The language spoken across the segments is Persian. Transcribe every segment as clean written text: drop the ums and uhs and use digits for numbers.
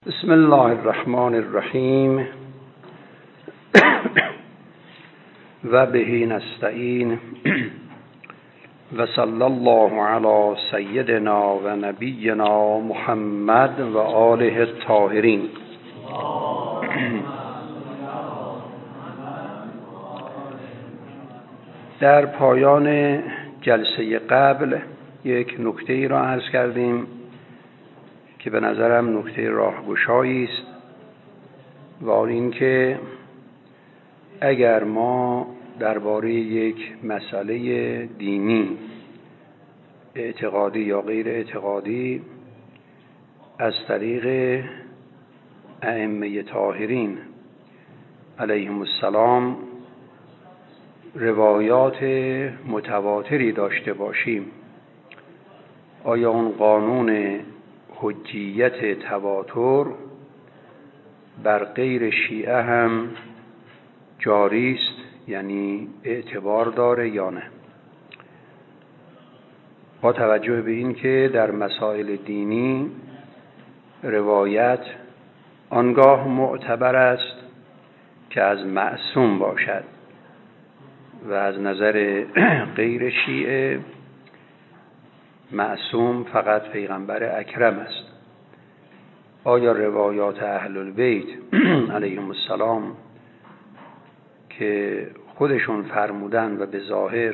بسم الله الرحمن الرحیم و به نستعین و صلی الله علی سیدنا و نبینا محمد و آله الطاهرین. در پایان جلسه قبل یک نکته ای را عرض کردیم که به نظرم نکته راهگشایی است و آن این که اگر ما درباره یک مسئله دینی اعتقادی یا غیر اعتقادی از طریق ائمه طاهرین علیهم السلام روایات متواتری داشته باشیم، آیا اون قانون حجیت تواتر بر غیر شیعه هم جاری است، یعنی اعتبار داره یا نه؟ با توجه به این که در مسائل دینی روایت آنگاه معتبر است که از معصوم باشد و از نظر غیر شیعه معصوم فقط پیغمبر اکرم است. آیا روایات اهل البیت علیهم السلام که خودشون فرمودن و به ظاهر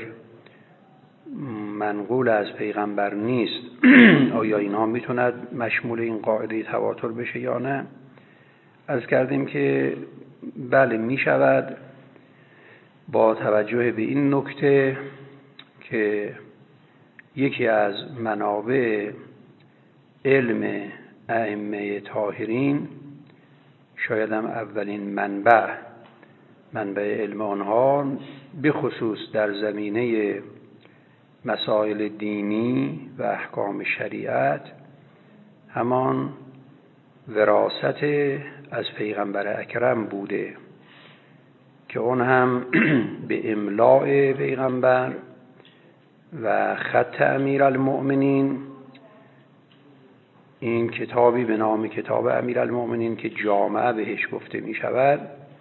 منقول از پیغمبر نیست، آیا اینها میتوند مشمول این قاعده تواتر بشه یا نه؟ عرض کردیم که بله میشود، با توجه به این نکته که یکی از منابع علم ائمه طاهرین، شاید هم اولین منبع علم آنها به خصوص در زمینه مسائل دینی و احکام شریعت، همان وراثت از پیغمبر اکرم بوده که اون هم به املاء پیغمبر و خط امیرالمؤمنین، این کتابی به نام کتاب امیرالمؤمنین که جامعه بهش گفته می شود،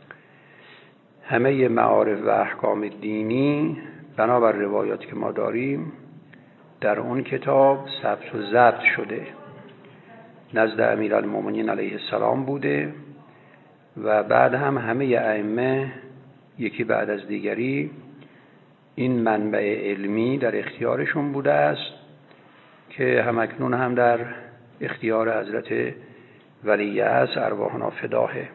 همه معارف و احکام دینی بنابر روایاتی که ما داریم در اون کتاب ثبت و ضبط شده، نزد امیرالمؤمنین علیه السلام بوده و بعد هم همه ائمه یکی بعد از دیگری این منبع علمی در اختیارشون بوده است که همکنون هم در اختیار حضرت ولی عصر ارواحنا فداهه.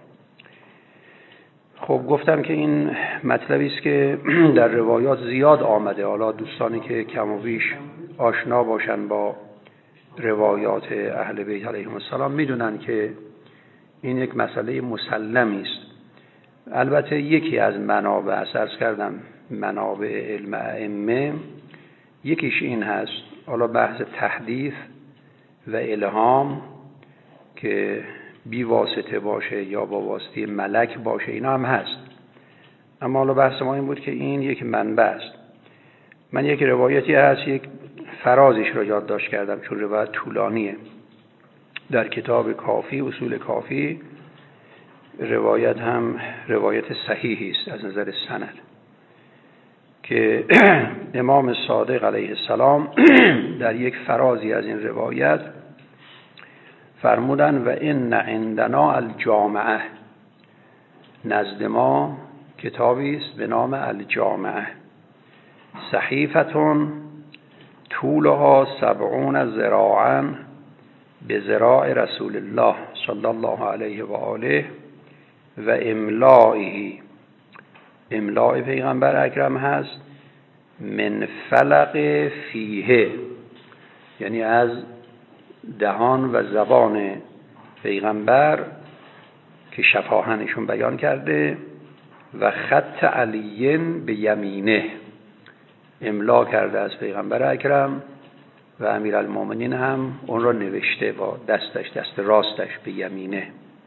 خب گفتم که این مطلبی است که در روایات زیاد آمده. حالا دوستانی که کم و بیش آشنا باشن با روایات اهل بیت علیهم السلام میدونن که این یک مسئله مسلمی است. البته یکی از منابع، عرض کردم منابع علم ائمه، یکیش این هست. حالا بحث تحدیث و الهام که بی واسطه باشه یا با واسطه ملک باشه اینا هم هست، اما حالا بحث ما این بود که این یک منبع است. من یک روایتی هست، یک فرازش را یادداشت کردم چون روایت طولانیه، در کتاب کافی، اصول کافی، روایت هم روایت صحیحی است از نظر سند، که امام صادق علیه السلام در یک فرازی از این روایت فرمودن و ان عندنا الجامعه، نزد ما کتابی است به نام الجامعه، صحیفتون طولها 70 ذراعا به ذراع رسول الله صلی الله علیه و آله و املائه، املاء پیغمبر اکرم هست، من فلق فیه، یعنی از دهان و زبان پیغمبر که شفاهنشون بیان کرده، و خط علی به یمینه، املا کرده از پیغمبر اکرم و امیرالمؤمنین هم اون را نوشته با دستش، دست راستش به یمینه.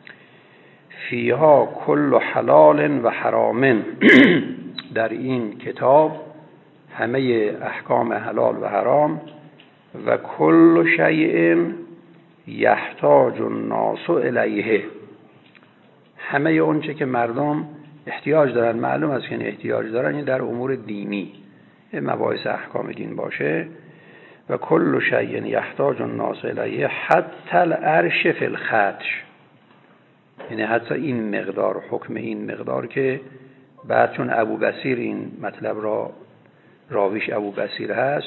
فیها کل حلال و حرام، در این کتاب همه احکام حلال و حرام، و کل شیء یحتاج الناس الیه، همه اون چه که مردم احتیاج دارن، معلوم است که احتیاج دارن، این در امور دینی، مباحث احکام دین باشه. و کل شیء یحتاج الناس الیه حتی العرش فی الخدش، یعنی حتی این مقدار، حکم این مقدار که بعد چون ابو بصیر این مطلب را راویش ابو بصیر هست،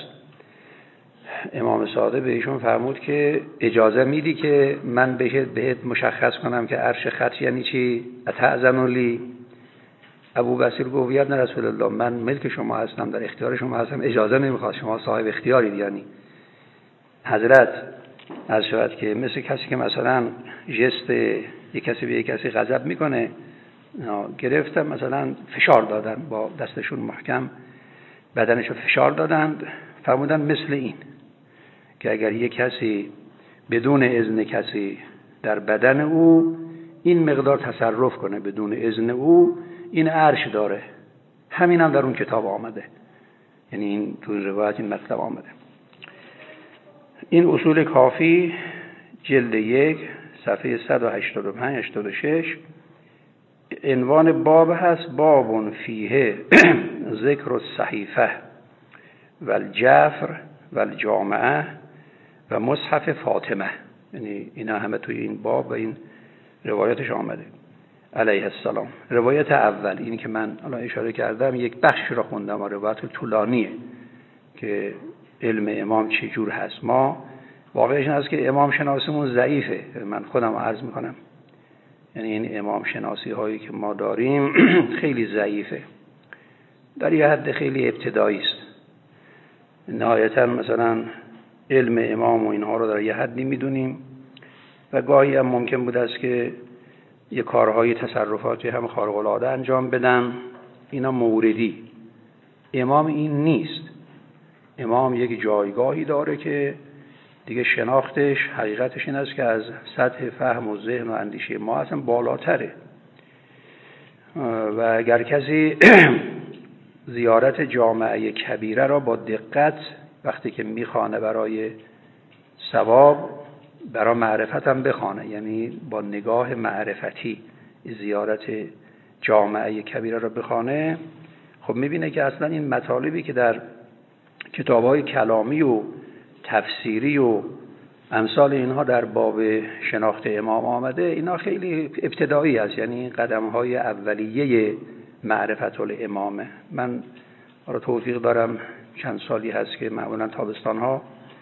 امام صادق بهشون فرمود که اجازه میدی که من بهت مشخص کنم که عرش خدش یعنی چی؟ اتأذن لی؟ ابو بصیر گفت یا رسول الله، من ملک شما هستم، در اختیار شما هستم، اجازه نمیخواد، شما صاحب اختیارید. یعنی حضرت از شود که مثل کسی که مثلا جست یک کسی به یک کسی غضب میکنه، گرفتم مثلا فشار دادن، با دستشون محکم بدنشو فشار دادند، فرمودن مثل این که اگر یک کسی بدون اذن کسی در بدن او این مقدار تصرف کنه بدون اذن او، این عرش داره. همین هم در اون کتاب آمده، یعنی این تو روایت این مطلب آمده. این اصول کافی جلد 1 صفحه 185-86 عنوان باب هست، باب فیه ذکر الصحیفه و الجفر و الجامعه و مصحف فاطمه. یعنی اینا همه توی این باب و این روایتش آمده علیه السلام. روایت اول اینی که من الان اشاره کردم، یک بخش را خوندم، روایت طولانیه که علم امام چه جور هست. ما واقعش این هست که امام شناسیمون ضعیفه، من خودم عرض میکنم، یعنی این امام شناسی هایی که ما داریم خیلی ضعیفه، در یه حد خیلی ابتدایی است. نهایتا مثلا علم امام و اینها رو در یه حدی میدونیم و گاهی هم ممکن بود است که یه کارهای تصرفاتی هم خارق العاده انجام بدن، اینا موردی. امام این نیست. امام یک جایگاهی داره که دیگه شناختش، حقیقتش این است که از سطح فهم و ذهن و اندیشه ما اصلا بالاتره. و اگر کسی زیارت جامعه کبیره را با دقت وقتی که میخوانه برای ثواب، برای معرفت هم بخوانه، یعنی با نگاه معرفتی زیارت جامعه کبیره را بخوانه، خب میبینه که اصلا این مطالبی که در کتاب‌های کلامی و تفسیری و امثال اینها در باب شناخت امام آمده، اینا خیلی ابتدایی است، یعنی قدم‌های اولیه معرفت الامامه. من را توفیق دارم چند سالی هست که معمولا تابستان‌ها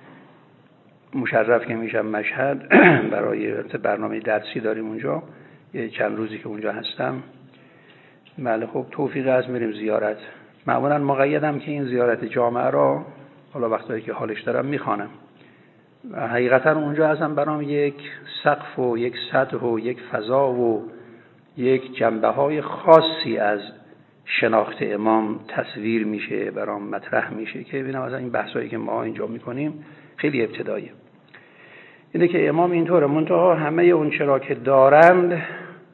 مشرف که میشم مشهد، برای برنامه درسی داریم اونجا، یه چند روزی که اونجا هستم، بله خب توفیق از میریم زیارت. معمولا مقیدم که این زیارت جامعه را حالا وقتایی که حالش دارم میخوانم و حقیقتا اونجا هستم، برام یک سقف و یک سطح و یک فضا و یک جنبه‌های خاصی از شناخت امام تصویر میشه، برام مطرح میشه که ببینم مثلا این بحثایی که ما اینجا میکنیم خیلی ابتداییه. اینه که امام اینطوره، منتها همه اون چرا که دارند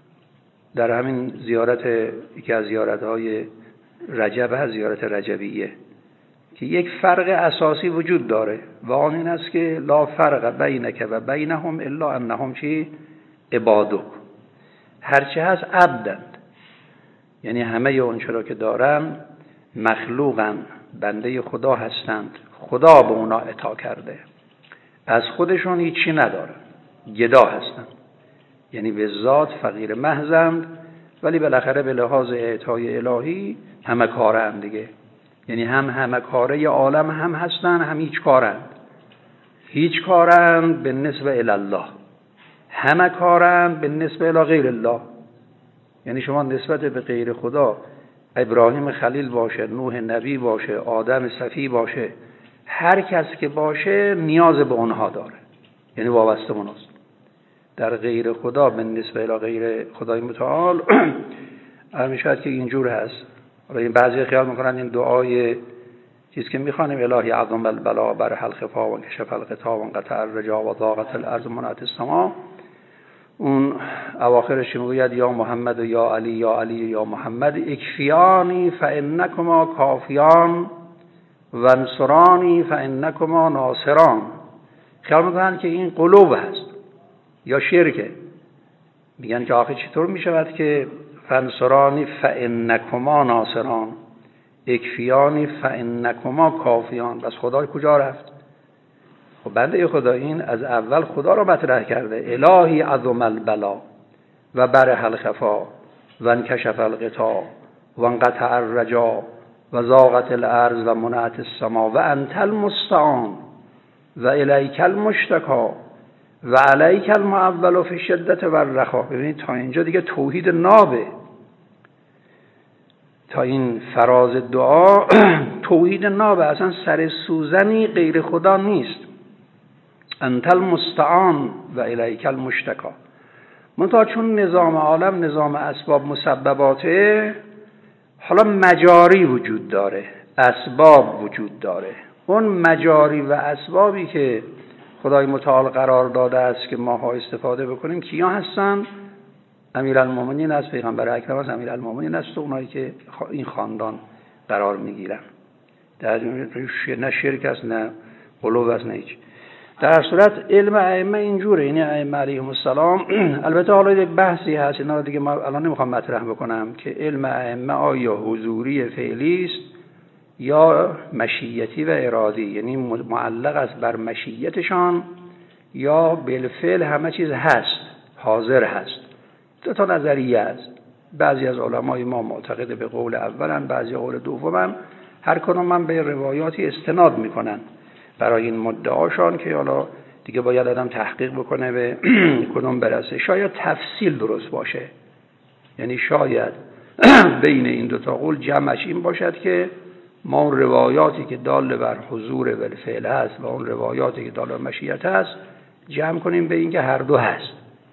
در همین زیارت، یکی از زیارت‌های رجب هست، زیارت رجبیه، که یک فرق اساسی وجود داره و آن این است که لا فرق بینک و بینهم الا انهم چی؟ عبادک. هرچه هست عبدند، یعنی همه اون چرا که دارن مخلوقن، بنده خدا هستند، خدا به اونا عطا کرده، از خودشون هیچی ندارن، گدا هستند، یعنی به ذات فقیر محضند، ولی بالاخره به لحاظ اعطای الهی همه کارند دیگه، یعنی همه کاره عالم هم هستن، هم هیچ کارند، هیچ کارند به نسبه الله، همه کارند به نسبه الی غیر الله. یعنی شما نسبت به غیر خدا، ابراهیم خلیل باشه، نوح نبی باشه، آدم صفی باشه، هر کس که باشه نیاز به اونها داره، یعنی وابسته به اوناست. در غیر خدا به نسبه الی غیر خدای متعال میشود که اینجور هست. حالا این بعضی خیال میکنن این دعای چیز که میخوانیم الهی عظم البلا بر حل خفا و کشف القطا و انقطع الرجا و ضاقت الارض منعت السما، اون اواخرش میگوید یا محمد و یا علی یا علی یا محمد اکفیانی فانکما کافیان و انصرانی فانکما ناصران. خیال میکنن که این قلوب هست، یا شرکه. میگن که آخه چطور میشود که فانصرانی فانکما ناصران، اکفیانی فانکما کافیان. بس خدا کجا رفت؟ خب بنده خدا این از اول خدا رو مطرح کرده. الهی عظم البلا و برح الخفا و انکشف الغطا و انقطع الرجا و ضاقت الارض و منعت السما و انت المستعان و الیک المشتکا و علیک المعول فی الشدة و الرخا. ببینید تا اینجا دیگه توحید نابه، تا این فراز دعا توحید نابه، اصلا سر سوزنی غیر خدا نیست. انت المستعان و الیک المشتکا. منتها چون نظام عالم نظام اسباب مسبباته، حالا مجاری وجود داره، اسباب وجود داره. اون مجاری و اسبابی که خدای متعال قرار داده است که ماها استفاده بکنیم کیا هستن؟ امیرالمومنین است، پیغمبر اکرم است، امیرالمومنین است و اونایی که این خاندان قرار میگیرن. در نه شرک است، نه غلو است، نه هیچ. در صورت علم ائمه اینجوره، یعنی ائمه علیهم السلام. البته حالا یک بحثی هست، اینا دیگه ما الان نمیخوام مطرح بکنم که علم ائمه آیا حضوری فعلی است یا مشیتی و ارادی، یعنی معلق است بر مشیتشان یا بالفعل همه چیز هست، حاضر هست. دو تا نظریه است. بعضی از علمای ما معتقد به قول اولن، بعضی قول دومن. هر کدوم من به روایاتی استناد میکنن برای این مدعاشان که حالا دیگه باید آدم تحقیق بکنه به کدوم برسه. شاید تفصیل درست باشه، یعنی شاید بین این دو تا قول جمعش این باشد که ما اون روایاتی که دال بر حضور بالفعل هست و اون روایاتی که دال بر مشیت هست جمع کنیم به این که هر دو هست.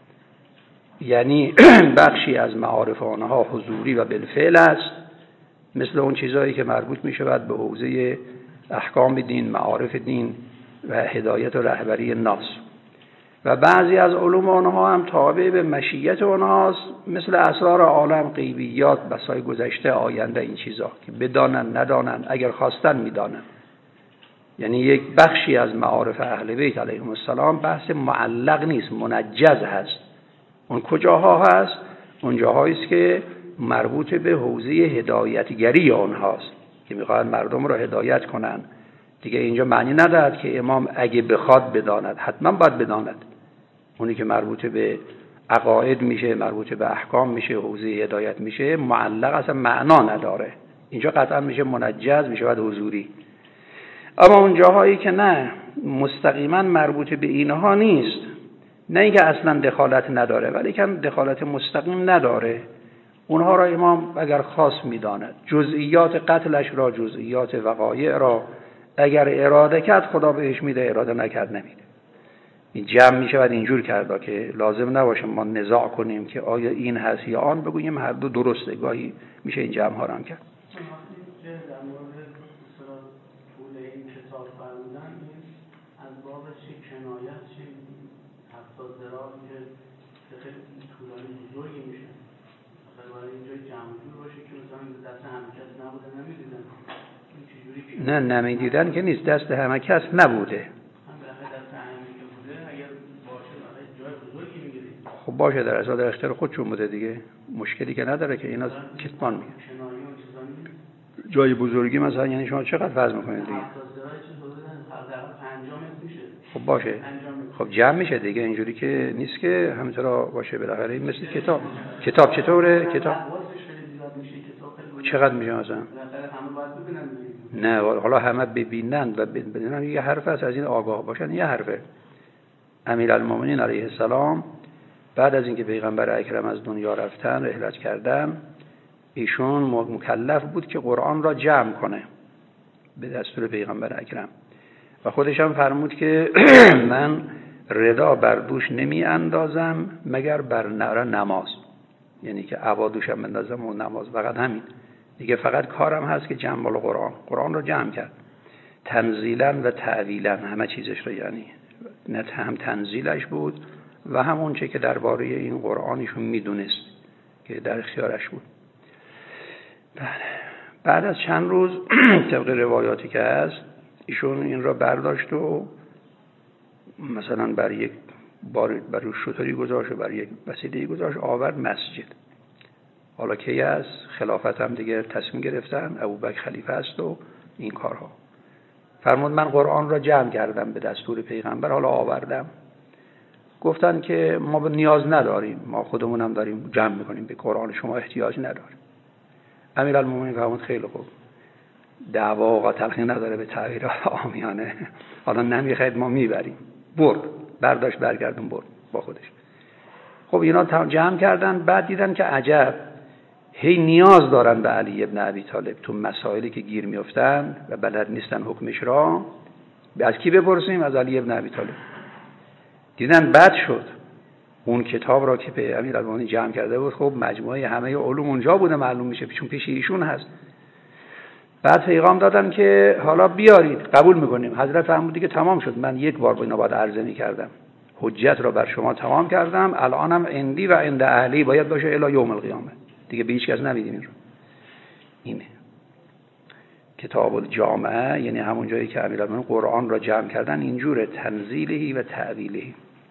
یعنی بخشی از معارف آنها حضوری و بالفعل است، مثل اون چیزایی که مربوط می شود به حوزه احکام دین، معارف دین و هدایت و رهبری الناس. و بعضی از علوم آنها هم تابع به مشیت آنهاست، مثل اسرار عالم، غیبیات، بسای گذشته، آینده، این چیزا که بدانن ندانن، اگر خواستن میدانن. یعنی یک بخشی از معارف اهل بیت علیهم السلام بحث معلق نیست، منجز هست. اون کجاها هست؟ اون جاهایی است که مربوط به حوزه هدایتگری آنهاست که میخواد مردم را هدایت کنن. دیگه اینجا معنی ندارد که امام اگه بخواد بداند، حتما باید بداند. اونی که مربوط به عقاید میشه، مربوط به احکام میشه، حوزه هدایت میشه، معلق اصلا معنا نداره. اینجا قطعا میشه منجز، میشه باید حضوری. اما اون جاهایی که نه، مستقیما مربوط به اینها نیست، نه اینکه اصلا دخالت نداره ولی که دخالت مستقیم نداره، اونها را امام اگر خاص میداند، جزئیات قتلش را، جزئیات وقایع را اگر اراده کرد خدا بهش میده، اراده نکرد نمیده. این جمع میشه بعد اینجور کرده که لازم نباشه ما نزاع کنیم که آیا این هست یا آن، بگوییم هر دو درسته. گاهی میشه این جمع ها را هم کرد. نه نمیدیدن که نیست، دست همه کس نبوده. خب باشه، در اصل در اختیار خودشون بوده دیگه، مشکلی که نداره که اینا کتمان میگه. جای بزرگی مثلا یعنی شما چقدر فرض میکنید دیگه؟ خب باشه، خب جمع میشه دیگه، اینجوری که نیست که همینطورا باشه. بالاخره مثل کتاب چطوره؟ کتاب چقدر میشه مثلا؟ نه حالا همه ببینند و بدونن یه حرف است، از این آگاه باشن. یه حرفه. امیرالمومنین علیه السلام بعد از اینکه پیغمبر اکرم از دنیا رفتن، رحلت کردن، ایشون مکلف بود که قرآن را جمع کنه به دستور پیغمبر اکرم و خودش هم فرمود که من ردا بر دوش نمی اندازم مگر بر نماز، یعنی که عبادوشم بندازم و نماز، فقط همین دیگه. فقط کارم هست که جمع قرآن رو جمع کرد، تنزیلا و تعویلا، همه چیزش رو، یعنی نه هم تنزیلش بود و هم اون چه که درباره این قرآنشون میدونست که در اختیارش بود. بعد از چند روز طبق روایاتی که هست ایشون این را برداشت و مثلا بر یک برای شطوری گذاشت و برای یک وسیله گذاشت آورد مسجد. حالا کی از خلافت هم دیگه تصمیم گرفتن، ابوبکر خلیفه است و این کارها. فرمود من قرآن را جمع کردم به دستور پیغمبر، حالا آوردم. گفتن که ما به نیاز نداریم، ما خودمون هم داریم جمع میکنیم، به قرآن شما احتیاج نداریم. امیرالمومنین فرمود خیلی خوب، دعوا و تلخی نداره به تعبیر عامیانه، حالا نمیخواید ما میبریم. برد، برداشت برگردون برد با خودش. خب اینا جمع کردن، بعد دیدن که عجب، هی نیاز دارن به علی ابن ابی طالب تو مسائلی که گیر میافتن و بلد نیستن حکمش را. از کی بپرسیم؟ از علی ابن ابی طالب. دیدن بد شد. اون کتاب را که به امیرالمومنین جمع کرده بود، خب مجموعه همه علوم اونجا بوده، معلوم میشه چون پیش ایشون هست. بعد پیغام دادن که حالا بیارید، قبول میکنیم. حضرت فرمود دیگه تمام شد، من یک بار با اینا باید عرضه میکردم، حجت را بر شما تمام کردم، الانم عندی و عند اهلی باید باشه الی یوم القیامه، دیگه به هیچ کس نمیدیم این رو. اینه کتاب الجامعه، یعنی همون جایی که امیرالمومنین قرآن را جمع کردن، اینجوره تنزیلهی و تعویلهی.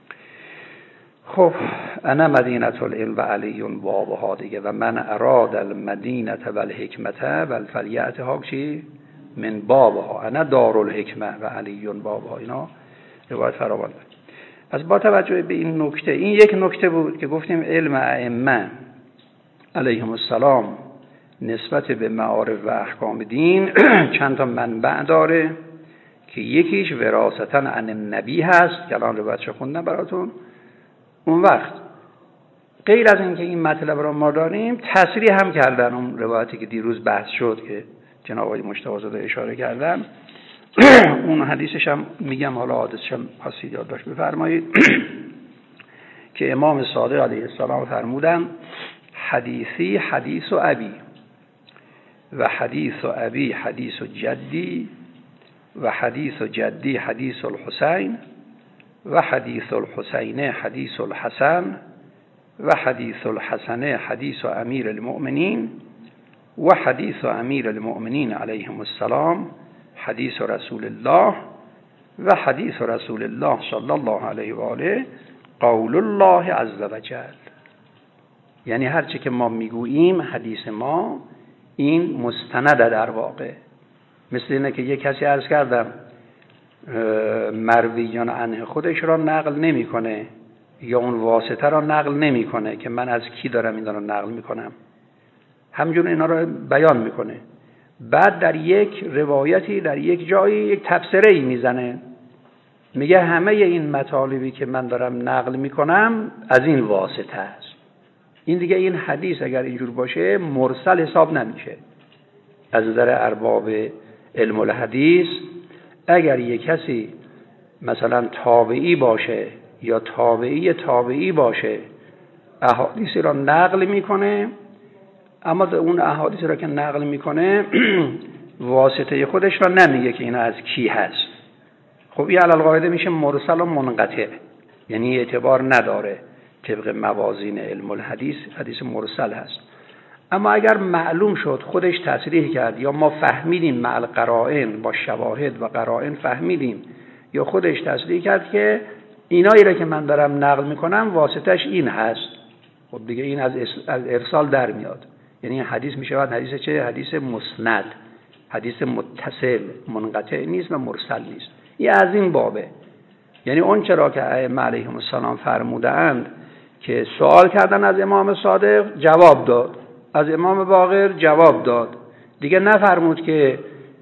خب انا مدینه العلم و علی بابها دیگه، و من اراد المدینه و الحکمت و فلیأتها چی من بابها، انا دار الحکمه و علی بابها. اینا روایت فراوان. پس با توجه به این نکته، این یک نکته بود که گفتیم علم ائمه علیهم السلام نسبت به معارف و احکام دین چند تا منبع داره که یکیش وراثتا عن النبی هست که الان روایتش خوندم براتون. اون وقت غیر از اینکه این مطلب را ما داریم، تصریح هم کردن اون روایتی که دیروز بحث شد که جناب آقای مجتبی زاده اشاره کردن. اون حدیثش هم میگم، حالا حادثش هم خاصی یادداشت بفرمایید که امام صادق علیه السلام فرمودن حدیثی حدیث و ابی و حدیث و ابی حدیث و جدی و حدیث و جدی حدیث الحسین و حدیث الحسین حدیث الحسن و حدیث الحسن حدیث امیر المؤمنین و حدیث امیر المؤمنین علیهم السلام حدیث رسول الله و حدیث رسول الله صلی الله علیه و آله قول الله عز و جل. یعنی هر چی که ما میگوییم حدیث ما این مستنده در واقع. مثل اینه که یک کسی عرض کردم مرویان عنه خودش را نقل نمیکنه یا اون واسطه را نقل نمیکنه که من از کی دارم این را نقل میکنم، همجور اینا را بیان میکنه. بعد در یک روایتی در یک جایی یک تفسیری میزنه، میگه همه این مطالبی که من دارم نقل میکنم از این واسطه است. این دیگه این حدیث اگر اینجور باشه مرسل حساب نمیشه از نظر ارباب علم الحدیث. اگر یک کسی مثلا تابعی باشه یا تابعی باشه، احادیثی را نقل میکنه، اما اون احادیثی را که نقل میکنه واسطه خودش را نمیگه که اینا از کی هست. خب این علی القاعده میشه مرسل و منقطع، یعنی اعتبار نداره طبق موازین علم الحدیث، حدیث مرسل هست. اما اگر معلوم شد خودش تصریح کرد یا ما فهمیدیم مع القرائن با شواهد و قرائن فهمیدیم یا خودش تصریح کرد که اینایی را که من دارم نقل میکنم واسطش این هست، خب دیگه این از ارسال در میاد. یعنی حدیث میشود حدیث چه؟ حدیث مسند، حدیث متصل، منقطع نیست و مرسل نیست. این از این بابه. یعنی اون چرا که ائمه علیهم السلام فرمودند که سوال کردن از امام صادق جواب داد، از امام باقر جواب داد، دیگه نفرمود که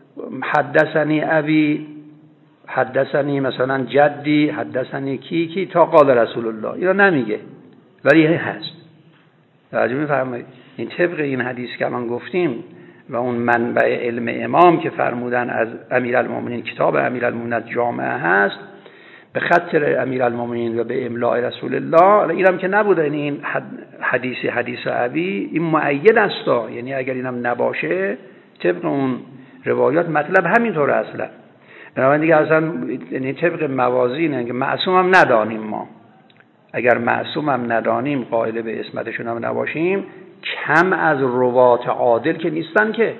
حدثنی ابی حدثنی مثلا جدی حدثنی کی تا قال رسول الله، اینا نمیگه ولی هست. توجه می‌فرمایید؟ این طبق این حدیث که الان گفتیم و اون منبع علم امام که فرمودن از امیرالمومنین، کتاب امیرالمومنین جامعه هست به خط امیرالمومنین و به املاء رسول الله. اینم که نبوده این حدیث ابی این مؤید است، یعنی اگر اینم نباشه طبق اون روایات مطلب همینطوره اصلا. بنابراین دیگه اصلا یعنی طبق موازینه که معصوم هم ندانیم. ما اگر معصوم هم ندانیم، قائل به اسمتشون هم نباشیم، کم از روات عادل که نیستن که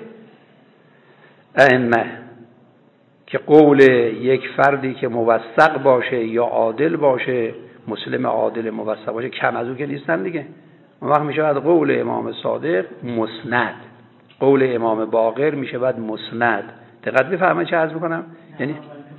ائمه که قول یک فردی که موثق باشه یا عادل باشه مسلم عادل موثق باشه کم از او که نیستن دیگه. اون وقت میشه بعد قول امام صادق مسند، قول امام باقر میشه بعد مسند. دقت بفرمایید چه عرض میکنم. یعنی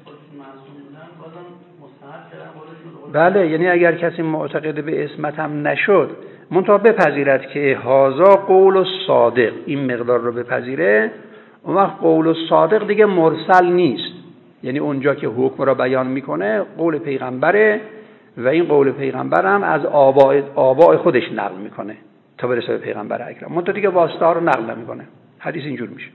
بله، یعنی اگر کسی معتقد به عصمت هم نشد منتها بپذیرد که هذا قول صادق، این مقدار رو بپذیره، اون وقت قول صادق دیگه مرسل نیست. یعنی اونجا که حکم را بیان میکنه قول پیغمبره و این قول پیغمبر هم از آباء خودش نقل میکنه تا برسه به پیغمبر اکرم، منتها دیگه واسطه ها رو نقل نمیکنه. حدیث اینجور میشه.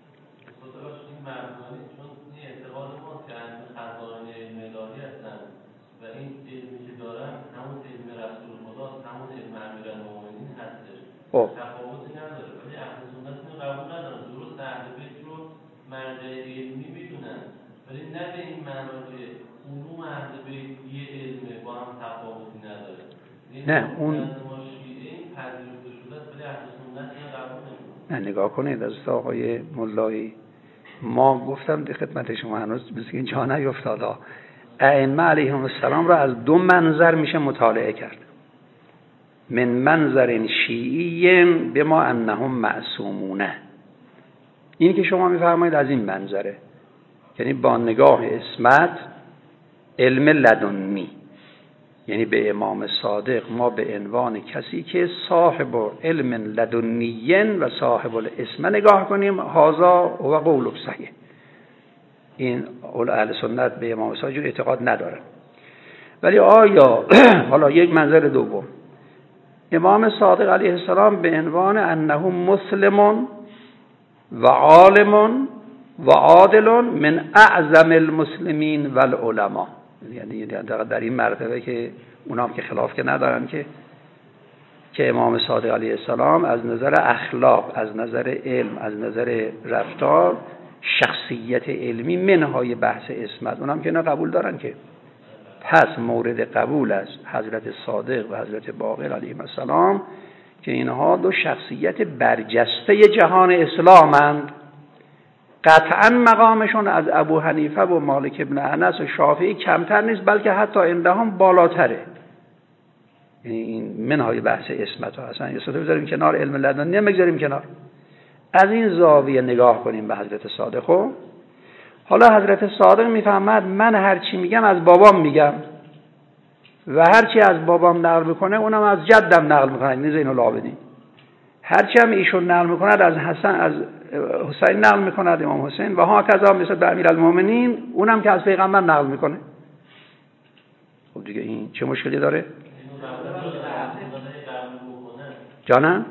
تفاوتی نداره، ولی اهل سنت اینو قبول ندارن. درست اهل بیت رو مرجع علمی میدونن، ولی نه به این معنا که علوم اهل بیت یه علمه با هم تفاوتی نداره. نه اون ما شیعه این پذیرفته شده است، ولی اهل سنت اینو قبول نمیکنن. نه نگاه کنید از آقای ملایی، ما گفتم در خدمت شما هنوز مثل این جا نیفتاد، ائمه علیهم السلام را از دو منظر میشه مطالعه کرد. من منظر شیعی بما انهم معصومونه، این که شما میفرمایید از این منظره، یعنی با نگاه عصمت علم لدنی، یعنی به امام صادق ما به عنوان کسی که صاحب علم لدنی و صاحب العصمه نگاه کنیم. هذا هو قول صحیح. این اهل سنت به امام صادق اعتقاد ندارن. ولی آیا حالا یک منظر دوم، امام صادق علیه السلام به عنوان انه مسلم و عالم و عادل من اعظم المسلمین و العلماء، یعنی در این مرتبه که اونام که خلاف که ندارن که امام صادق علیه السلام از نظر اخلاق، از نظر علم، از نظر رفتار، شخصیت علمی منهای بحث عصمت، اونام که اینا قبول دارن. که پس مورد قبول از حضرت صادق و حضرت باقر علیهم السلام که اینها دو شخصیت برجسته جهان اسلامند. قطعا مقامشون از ابو حنیفه و مالک ابن انس و شافعی کمتر نیست، بلکه حتی عندهم بالاتره. یعنی این منهای بحث عصمت ها اصلا یه بذاریم کنار، علم لدنی نمیگذاریم کنار. از این زاویه نگاه کنیم به حضرت صادق. حالا حضرت صادق میفهمد من هر چی میگم از بابام میگم و هر چی از بابام نقل میکنه اونم از جدم نقل میکنه، این زین العابدین. هر چی هم ایشون نقل میکند از حسن، از حسین نقل میکند، امام حسین، و ها کذا مثل به امیرالمومنین اونم که از پیغمبر نقل میکنه. خب دیگه این چه مشکلی داره؟ جانم؟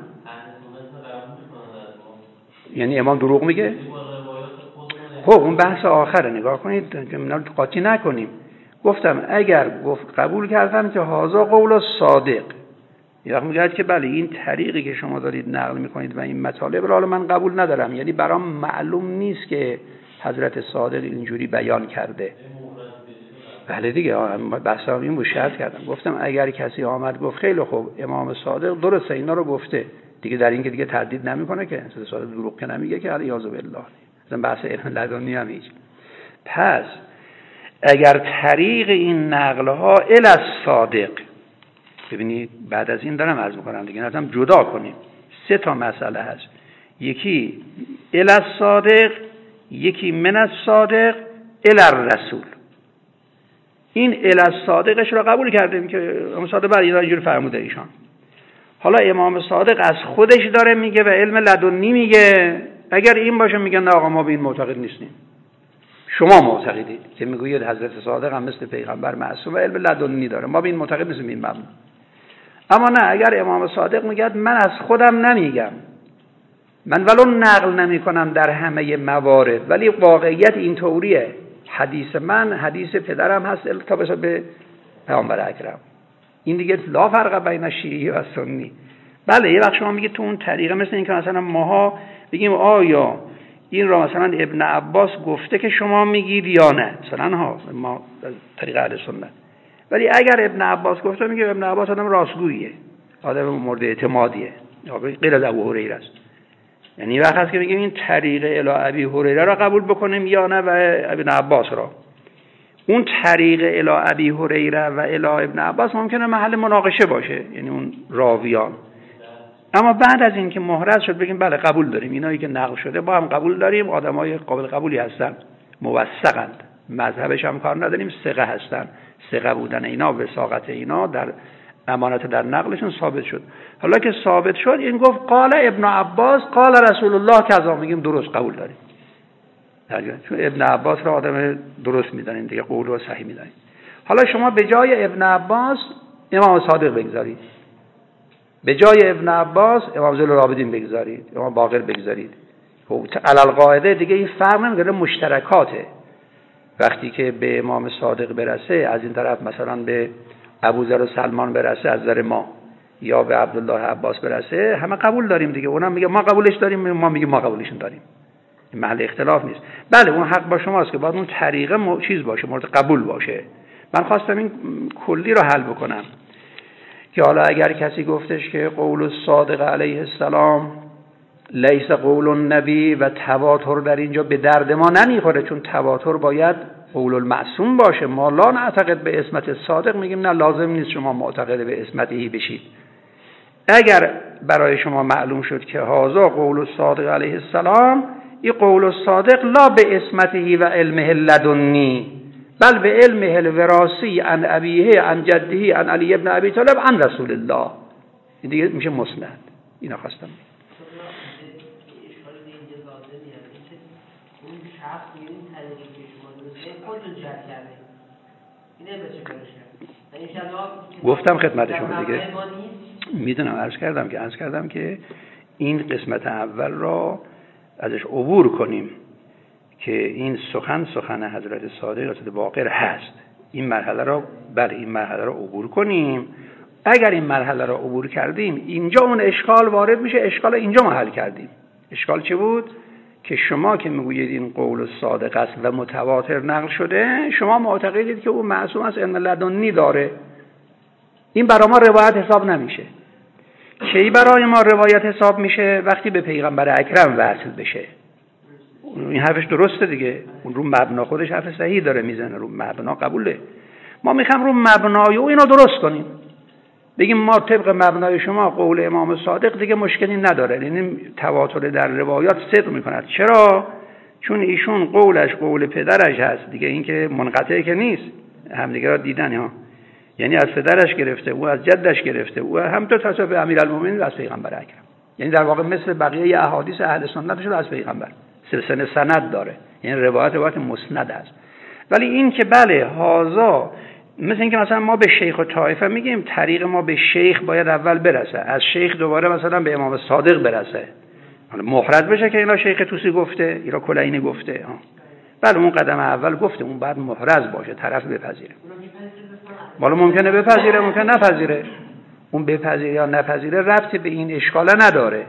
یعنی امام دروغ میگه؟ خب اون بحث آخره، نگاه کنید قاطی نکنیم. گفتم اگر قبول کردم که هذا قول صادق، یا میگه که بله این طریقی که شما دارید نقل میکنید و این مطالب را من قبول ندارم، یعنی برام معلوم نیست که حضرت صادق اینجوری بیان کرده. بله دیگه بحث این بود، شرط کردم. گفتم اگر کسی آمد گفت خیلی خوب امام صادق درسته اینا رو گفته، دیگه در این که دیگه تردید نمیکنه که حضرت صادق دروغ که نمیگه که علیاذ بالله. مثلا بحث علم لدنی هم هیچ. پس اگر طریق این نقل ها الی الصادق، ببینید بعد از این دارم عرض میکنم دیگه، نظرم جدا کنیم. 3 تا مسئله هست، یکی الی الصادق، یکی من الصادق الی الرسول. این الی الصادقش رو قبول کردیم که امام صادق بعد اینجوری فرموده ایشان. حالا امام صادق از خودش داره میگه و علم لدنی میگه. اگر این باشه میگن نه آقا ما به این معتقد نیستیم. شما معتقدید که میگوید حضرت صادق هم مثل پیغمبر معصوم و علم لدنی داره، ما به این معتقد نیستیم، این ممنون. اما نه، اگر امام صادق میگه من از خودم نمیگم، من ولو نقل نمی کنم در همه موارد، ولی واقعیت این طوریه، حدیث من حدیث پدرم هست تا بسید به پیامبر اکرم. این دیگه لا فرق بین شیعی و سنی. بله یه وقت شما میگید تو اون طریقه، مثل این که مثلا ماها بگیم آیا این را مثلا ابن عباس گفته که شما میگید یا نه، مثلا ها ما طریق اهل سنت. ولی اگر ابن عباس گفته میگه ابن عباس آدم راستگوییه، آدم مورد اعتمادیه، غیر از ابو هریره است. یعنی وقت هست که میگیم این طریق الی ابی هریره را قبول بکنیم یا نه و ابن عباس را. اون طریق الی ابی هریره و الی ابن عباس ممکنه محل مناقشه باشه، یعنی اون راویان. اما بعد از این که محرز شد بگیم بله قبول داریم، اینایی که نقل شده با هم قبول داریم، آدمای قابل قبولی هستن، موثقند، مذهبش هم کار نداریم، ثقه هستن، ثقه بودن اینا، وثاقت اینا در امانت در نقلشون ثابت شد. حالا که ثابت شد این گفت قال ابن عباس قال رسول الله کذا، میگیم درست قبول داریم، چون ابن عباس را آدم درست میدانیم دیگه، قول و صحیح میدانیم. حالا شما به جای ابن عباس امام صادق بگذارید، به جای ابن عباس امام زین العابدین بگذارید، امام باقر بگذارید، علل قاعده دیگه این فرق نمیکنه، مشترکاته. وقتی که به امام صادق برسه از این طرف مثلا به ابوذر و سلمان برسه از نظر ما، یا به عبدالله عباس برسه، همه قبول داریم دیگه، اونم میگه ما قبولش داریم، ما میگیم ما قبولشون داریم، این محل اختلاف نیست. بله اون حق با شماست که باید اون طریقه چیز باشه، مورد قبول باشه. من خواستم این کلی رو حل بکنم که حالا اگر کسی گفتش که قول الصادق علیه السلام لیس قول النبی و تواتر در اینجا به درد ما نمیخوره، چون تواتر باید قول المعصوم باشه، ما لا نعتقد به عصمت صادق، میگیم نه لازم نیست شما معتقد به عصمتهی بشید. اگر برای شما معلوم شد که هذا قول الصادق علیه السلام، این قول الصادق لا به عصمتهی و علمه لدنی بل به علمه الوراثی عن ابیه عن جده عن علی ابن ابی طالب عن رسول الله، این دیگه میشه مسند. اینا خواستم گفتم خدمت شما دیگه، میدونم عرض کردم که این قسمت اول را ازش عبور کنیم که این سخن حضرت صادق حضرت باقر هست، این مرحله را عبور کنیم. اگر این مرحله را عبور کردیم اینجا اون اشکال وارد میشه، اشکال اینجا ما حل کردیم. اشکال چه بود؟ که شما که میگویید این قول صادق است و متواتر نقل شده، شما معتقدید که اون معصوم است، علم لدنی داره، این برای ما روایت حساب نمیشه. کی برای ما روایت حساب میشه؟ وقتی به پیغمبر اکرم وصل بشه. این حرفش درسته دیگه، اون رو مبنا خودش حرف صحیح داره میزنه، رو مبنا قبوله. ما میخوام رو مبنای او اینو درست کنیم، بگیم ما طبق مبنای شما قول امام صادق دیگه مشکلی نداره، یعنی تواتر در روایات صدق میکند. چرا؟ چون ایشون قولش قول پدرش هست دیگه، این که منقطع که نیست، همدیگه را دیدن ها، یعنی از پدرش گرفته، او از جدش گرفته، او هم تو تصاحب امیرالمومنین از پیغمبر اکرم، یعنی در واقع مثل بقیه احادیث اهل سنتش از پیغمبر سلسله سند داره، یعنی روایت مسند است. ولی این که بله هازا، مثل این که مثلا ما به شیخ و طائفه میگیم طریق ما به شیخ باید اول برسه، از شیخ دوباره مثلا به امام صادق برسه، حالا محرز بشه که اینا شیخ توسی گفته، اینا کلینی گفته، بله اون قدم اول گفته، اون بعد محرز باشه، طرف بپذیره. حالا ممکنه بپذیره، ممکنه نپذیره، اون بپذیره یا نپذیره ربطی به این اشکاله نداره.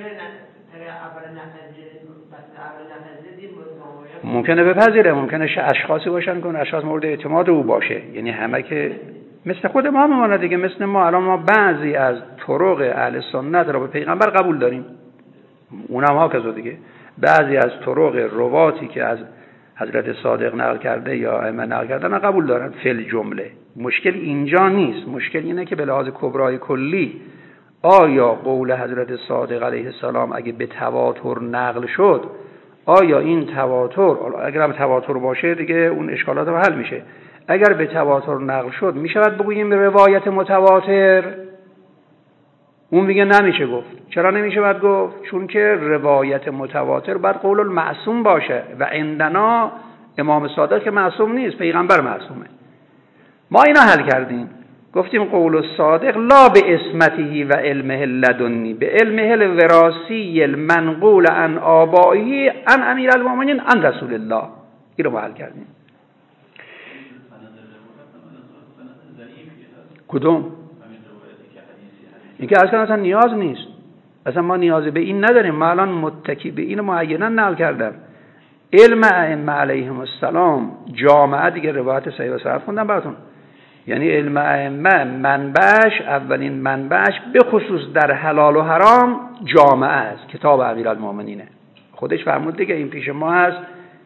ممکنه بپذیره، ممکنه اشخاصی باشن که اون اشخاص مورد اعتماد او باشه، یعنی همه که مثل خود ما میمونه دیگه، مثل ما الان ما بعضی از طرق اهل سنت را به پیغمبر قبول داریم، اونم ها کذا دیگه، بعضی از طرق رواتی که از حضرت صادق نقل کرده یا ائمه نقل کردن قبول دارن فل جمله. مشکل اینجا نیست، مشکل اینه که به لحاظ کبرای کلی آیا قول حضرت صادق علیه السلام اگه به تواتر نقل شد، آیا این تواتر، اگر هم تواتر باشه دیگه اون اشکالات رو حل میشه، اگر به تواتر نقل شد میشود بگوییم روایت متواتر؟ اون میگه نمیشه گفت. چرا نمیشه باید گفت؟ چون که روایت متواتر باید قول المعصوم باشه و عندنا امام صادق که معصوم نیست، پیغمبر معصومه. ما اینا حل کردیم، گفتیم قول الصادق لا به عصمته و علمه لدنی، به علمه الوراثی المنقول عن آبائه عن امیرالمومنین عن رسول الله. این رو ما حل کردیم. کدوم؟ این که اصلا نیاز نیست، اصلا ما نیاز به این نداریم، ما الان متکی به این معینا نقل کردم. علم ائمه علیهم السلام جامعه دیگه، روایت صحیح و صحیح خوندم براتون، یعنی علم ائمه منبعش، اولین منبعش به خصوص در حلال و حرام جامعه است، کتاب امیرالمومنینه. خودش فرمود دیگه، این پیش ما هست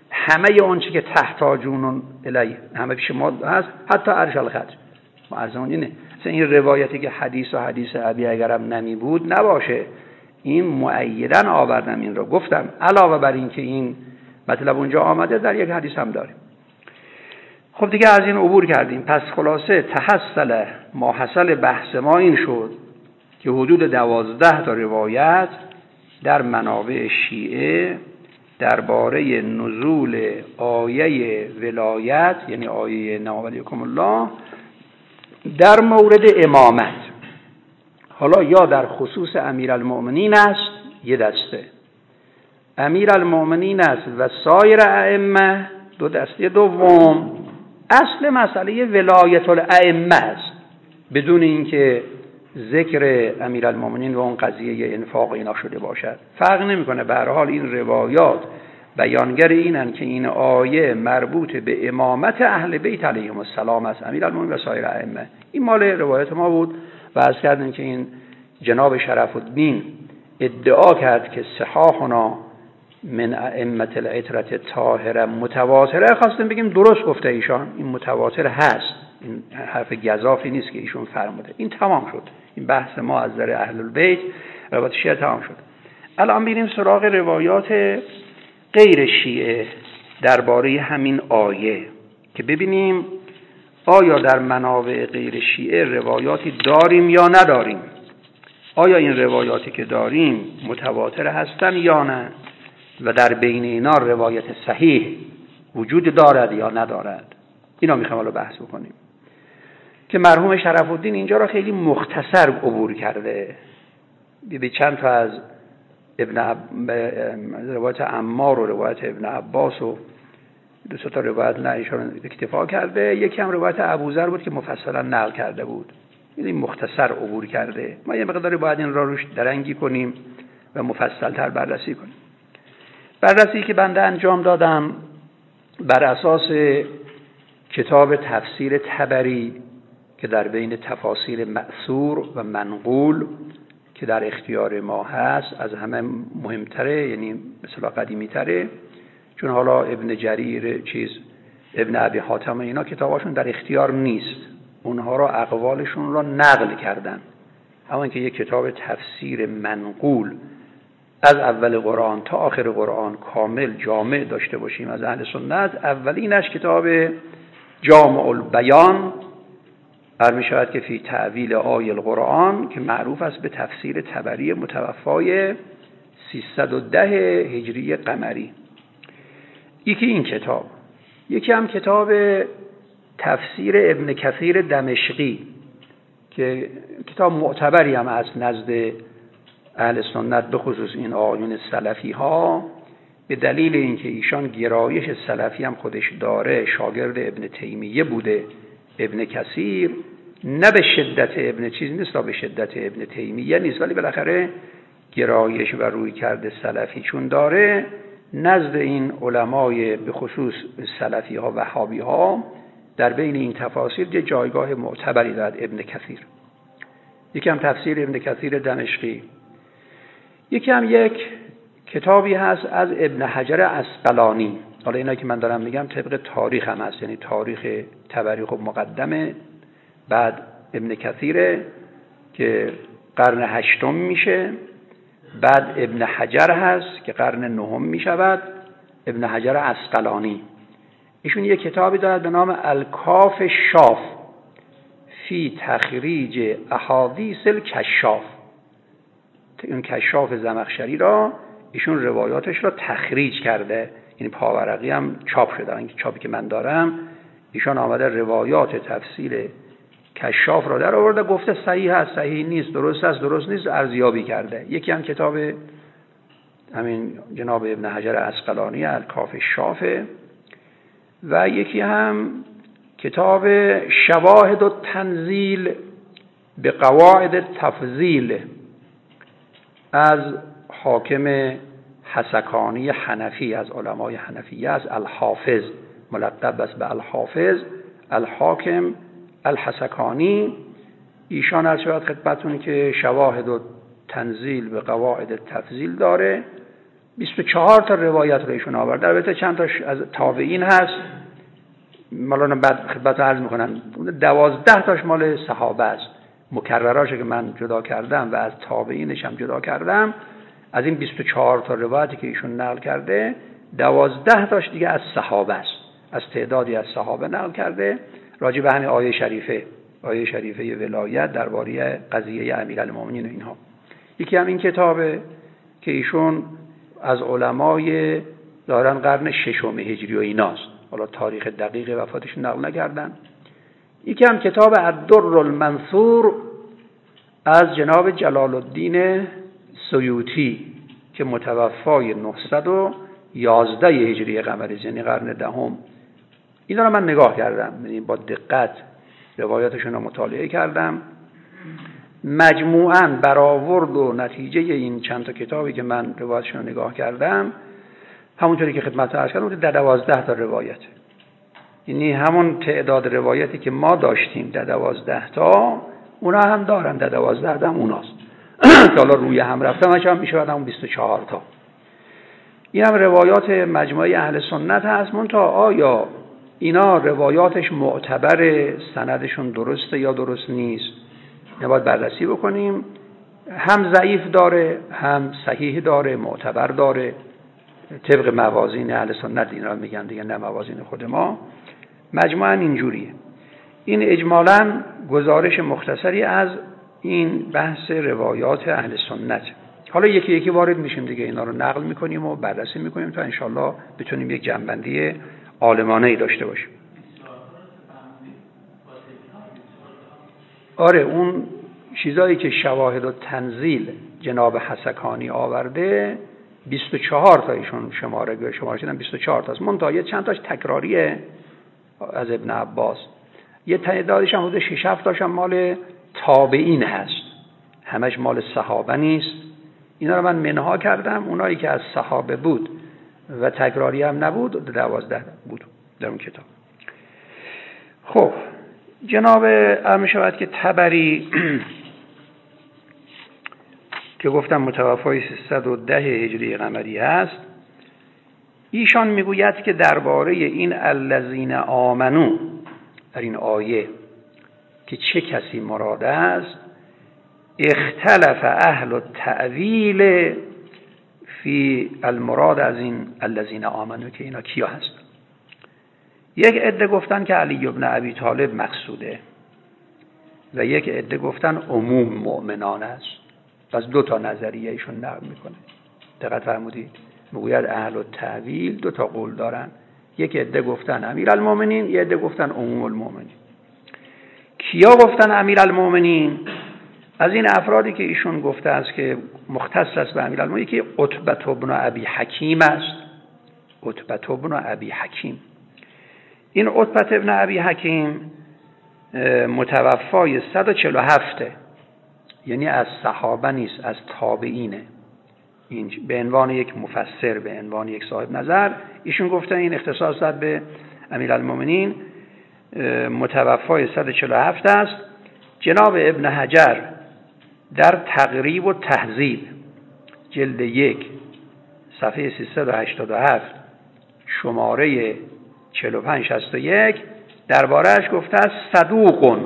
همه اون چی که تحتاجون الی همه پیش ما هست، حتی عرش الخط. معظمون اینه مثلا این روایتی که حدیث ابی اگرم نمی بود نباشه، این مؤیدن آوردم این رو گفتم. علاوه بر این که این مطلب اونجا آمده در یک حدیث هم داریم. خب دیگه از این عبور کردیم. پس خلاصه تحصل ما حصل بحث ما این شد که حدود 12 تا روایت در منابع شیعه درباره نزول آیه ولایت، یعنی آیه نعم ولیکم الله، در مورد امامت، حالا یا در خصوص امیرالمؤمنین است یه دسته، امیرالمؤمنین است و سایر ائمه دو دسته دوم. اصل مسئله ولایت الائمه است بدون اینکه ذکر امیرالمؤمنین و اون قضیه انفاق اینا شده باشد. فرق نمیکنه. به هر حال این روایات بیانگر اینن که این آیه مربوط به امامت اهل بیت علیهم السلام است، امیرالمؤمنین و سایر ائمه. این مال روایت ما بود و عرض کردیم که این جناب شرف الدین ادعا کرد که صحاحنا من ائمه العترة الطاهره متواتره. خواستیم بگیم درست گفته ایشان، این متواتر هست، این حرف گزافی نیست که ایشون فرموده. این تمام شد. این بحث ما از در اهل البیت روایات شیعه تمام شد. الان میریم سراغ روایات غیر شیعه درباره همین آیه که ببینیم آیا در منابع غیر شیعه روایاتی داریم یا نداریم. آیا این روایاتی که داریم متواتر هستن یا نه، و در بین اینا روایت صحیح وجود دارد یا ندارد. اینا میخوام الان بحث بکنیم که مرحوم شرف الدین اینجا را خیلی مختصر عبور کرده. به چند تا از روایت عمار و روایت ابن عباس و دو تا روایت نه ایشان اکتفا کرده. یکی هم روایت ابوذر بود که مفصلا نقل کرده بود. این مختصر عبور کرده. ما یه مقداری باید این را روش درنگی کنیم و مفصل تر بررسی کنیم. بررسی که بنده انجام دادم بر اساس کتاب تفسیر طبری که در بین تفاسیر مأثور و منقول که در اختیار ما هست از همه مهمتره، یعنی مثلا قدیمی تره، چون حالا ابن جریر ابن ابی حاتم اینا کتاباشون در اختیار نیست، اونها را اقوالشون را نقل کردن. همون که یک کتاب تفسیر منقول از اول قرآن تا آخر قرآن کامل جامع داشته باشیم از اهل سنت، اولینش کتاب جامع البیان می شود که فی تعویل آیه القرآن که معروف است به تفسیر طبری متوفای 310 هجری قمری. یکی این کتاب، یکی هم کتاب تفسیر ابن کثیر دمشقی که کتاب معتبری هم از نزد اهل سنت به خصوص این آیون سلفی ها، به دلیل اینکه ایشان گرایش سلفی هم خودش داره، شاگرد ابن تیمیه بوده. ابن کثیر نه به شدت ابن چیز نیست، به شدت ابن تیمیه نیست، ولی بالاخره گرایش و روی کرده سلفی چون داره، نزد این علمای به خصوص سلفی ها و وهابی ها در بین این تفاسیر جایگاه معتبری دارد ابن کثیر. یکی هم تفسیر ابن کثیر دمشقی، یکی هم یک کتابی هست از ابن حجر عسقلانی. حالا اینا که من دارم میگم طبق تاریخ هم هست، یعنی تاریخ طبری خب مقدمه، بعد ابن کثیره که قرن 8 میشه، بعد ابن حجر هست که قرن 9 میشود، ابن حجر عسقلانی. ایشون یک کتابی دارد به نام الکاف شاف فی تخریج احادیث الکشاف. این کشاف زمخشری را ایشون روایاتش را تخریج کرده، یعنی پاورقی هم چاپ شده. این چاپی که من دارم ایشان آمده روایات تفسیر کشاف را در آورده، گفته صحیح است، صحیح نیست، درست است، درست نیست، ارزیابی کرده. یکی هم کتاب همین جناب ابن حجر عسقلانی الکاف شافه، و یکی هم کتاب شواهد التنزیل به قواعد تفضیل از حاکم حسکانی حنفی، از علمای حنفیه، از الحافظ، ملقب است به الحافظ الحاکم الحسکانی. ایشان از شاید خدمتون که شواهد و تنزیل به قواعد تفضیل داره 24 تا روایت رو ایشون آورد. البته چند تاش از تابعین هست، مالا بعد خدمت عرض میکنم. 12 تاش مال صحابه است، مکرراشو که من جدا کردم و از تابعینش هم جدا کردم. از این 24 تا روایتی که ایشون نقل کرده 12 تاش دیگه از صحابه است، از تعدادی از صحابه نقل کرده راجع به همین آیه شریفه ولایت درباره قضیه امیرالمومنین و اینها. یکی هم این کتابه که ایشون از علمای دارن قرن 6 هجری و ایناست، حالا تاریخ دقیق وفاتش نقل نکردن. یکی هم کتاب الدر المنثور از جناب جلال الدین سیوطی که متوفای 911 هجری قمری، یعنی قرن دهم. اینا رو من نگاه کردم، یعنی با دقت روایاتشون رو مطالعه کردم. مجموعاً برآورد و نتیجه این چند تا کتابی که من روایاتشون رو نگاه کردم همونطوری که خدمت عرض کردم 12 تا روایت، یعنی همون تعداد روایتی که ما داشتیم 12 تا اونا هم دارن، 12 تا هم اوناست که حالا روی هم رفتم هم میشه همون 24 تا. این هم روایات مجموعه اهل سنت هست. منتها آیا اینا روایاتش معتبر، سندشون درسته یا درست نیست، نباید بررسی بکنیم. هم ضعیف داره، هم صحیح داره، معتبر داره، طبق موازین اهل سنت اینا میگن دیگه، نه موازین خود ما. مجموعاً اینجوریه. این اجمالاً گزارش مختصری از این بحث روایات اهل سنت. حالا یکی یکی وارد میشیم دیگه، اینا رو نقل میکنیم و بررسی میکنیم تا انشالله بتونیم یک جنبندی عالمانه‌ای داشته باشیم. آره، اون چیزایی که شواهد و تنزیل جناب حسکانی آورده 24 تا ایشون شماره شدن، 24 تاست. منتها یه چند تاش تکراریه از ابن عباس، یه تعدادش هم حدود 6-7 تاش هم مال تابعین هست، همش مال صحابه نیست. اینا رو من منها کردم، اونایی که از صحابه بود و تکراری هم نبود 12 بود در اون کتاب. خب جناب عرض شود که طبری که گفتم متوفای 310 هجری قمری هست، ایشان میگوید که درباره این الذین آمنو در این آیه که چه کسی مراد است، اختلف اهل التأویل فی المراد از این الذین آمنو که اینا کیا هست. یک عده گفتن که علی ابن ابی طالب مقصوده و یک عده گفتن عموم مؤمنان است. پس 2 تا نظریه ایشون نقل میکنه. دقت فرمودید؟ میگوید اهل التأویل 2 تا قول دارن، یک عده گفتن امیرالمومنین، یک عده گفتن عموم المؤمنین. کیا گفتن امیرالمومنین؟ از این افرادی که ایشون گفته است که مختص است به امیرالمومنین، که عتبه بن ابی حکیم است. عتبه بن ابی حکیم، این عتبه بن ابی حکیم متوفای 147، یعنی از صحابه نیست، از تابعینه. این به عنوان یک مفسر، به عنوان یک صاحب نظر ایشون گفتن این اختصاص داد به امیرالمومنین. متوفای 147 است. جناب ابن حجر در تقریب و تهذیب جلد 1 صفحه 387 شماره 4561 درباره‌اش گفته است صدوق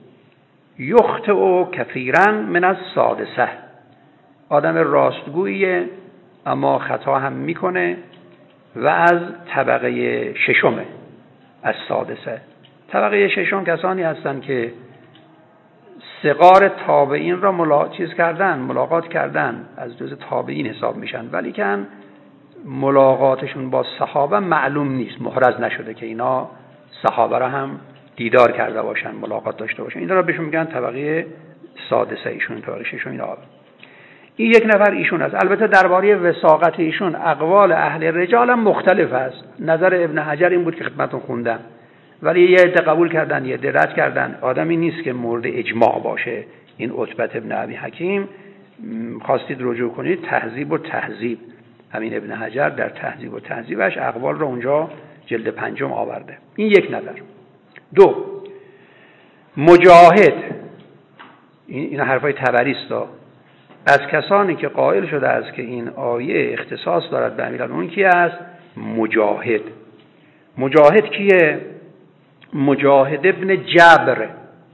یخطئ کثیرا من السادسه، آدم راستگوییه اما خطا هم میکنه و از طبقه ششمه. از سادسه، طبقه ششم کسانی هستند که صغار تابعین را ملاقات کردن، از جز تابعین حساب میشن، ولی که ملاقاتشون با صحابه معلوم نیست، محرز نشده که اینا صحابه را هم دیدار کرده باشن، ملاقات داشته باشن. اینا را بهشون میگن طبقه سادسه، ایشون طبقه ششم. این یک نفر ایشون است. البته درباره وثاقت ایشون اقوال اهل رجال هم مختلف است. نظر ابن حجر این بود که خدمتتون خوندم، ولی یه عده قبول کردن، یه عده رد کردن. آدمی نیست که مورد اجماع باشه. این عتبه ابن ابی حکیم، خواستید رجوع کنید تهذیب و تهذیب، همین ابن حجر در تهذیب و تهذیبش اقوال رو اونجا جلد 5 آورده. این یک نظر. 2 مجاهد، این حرفای طبری است. از کسانی که قائل شده است که این آیه اختصاص دارد به امیرالمومنین کی است؟ مجاهد. مجاهد کیه؟ مجاهد ابن جبر،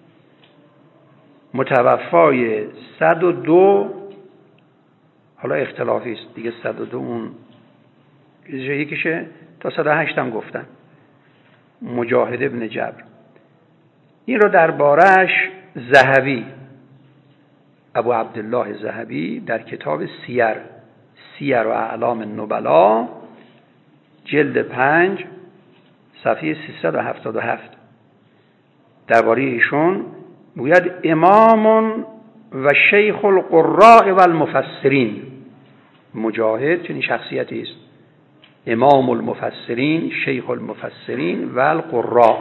متوفای 102، حالا اختلافی است دیگه، 102 اون یکیشه، تا 108 هم گفتن. مجاهد ابن جبر، این رو دربارش ذهبی، ابو عبدالله ذهبی در کتاب سیر و اعلام النبلا جلد 5 صفحه 377 درباره ایشون میگوید امام و شیخ القراء و المفسرین. مجاهد چنین شخصیتی است، امام المفسرین، شیخ المفسرین و القراء.